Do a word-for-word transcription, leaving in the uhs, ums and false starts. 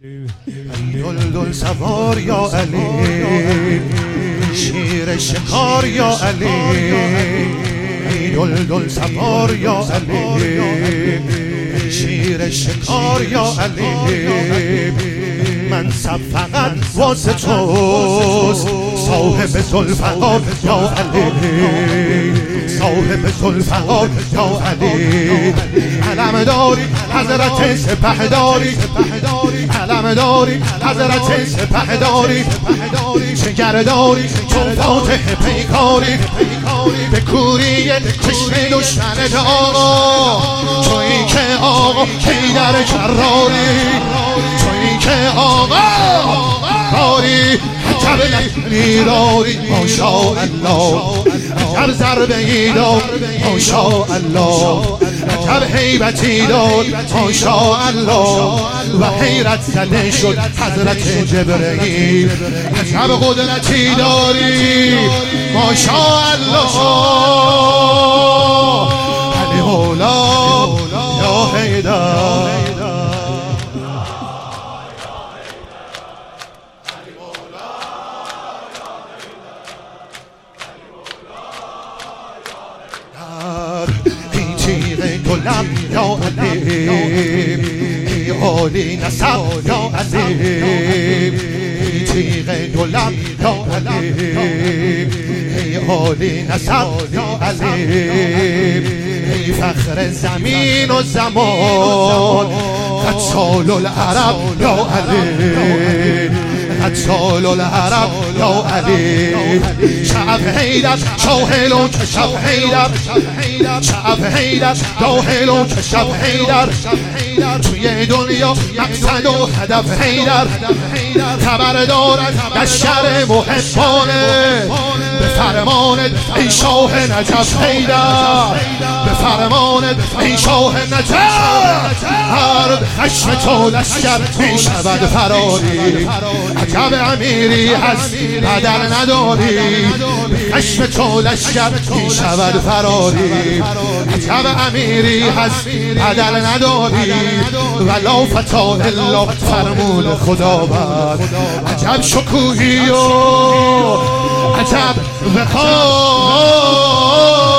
دلدل سوار یا علی، شیر شکار یا علی. دلدل سوار یا علی، شیر شکار یا علی. منصب فقط واسه توست، صاحب ذوالفقار یا علی، صاحب ذوالفقار یا علی. علم داری حضرت سپهداری، علم داری حضرت سپهداری. جگر داری چون فاتح پیکاری، به کوری چشم دشمن آقا. تویی که آقا حیدر کراری، تویی که آقا کاری. عجب لشکری داری ماشاءالله، عجب ضربه ای داری ماشاءالله، عجب هیبتی داری ماشاءالله. و حیرت زده شد حضرت جبرئیل، عجب قدرتی داری ماشاءالله. علی مولا یا حیدر، این تیغ دلم یا علی، ای عالی نسب یا علی. این تیغ دلم یا علی، ای عالی نسب یا علی. ای فخر زمین و زمان، قتال العرب یا علی، قتال العرب یا علی. شعب حیدر شاهلون که شب حیدر، شعب حیدر داهلون که شب حیدر. توی دنیا مقصد و هدف حیدر، خبر دارد لشکر محبانه. به فرمانت ای شاه نجف حیدر، به فرمانت ای شاه نجف. هر خشم تو لشکر می شود فراری، عجب امیری هست بدل نداری. خشم تو لشکر می شود فراری، عجب امیری هست بدل نداری. ولا فتا الا فرمون خداوند، عجب شکوهی و عجب وقار.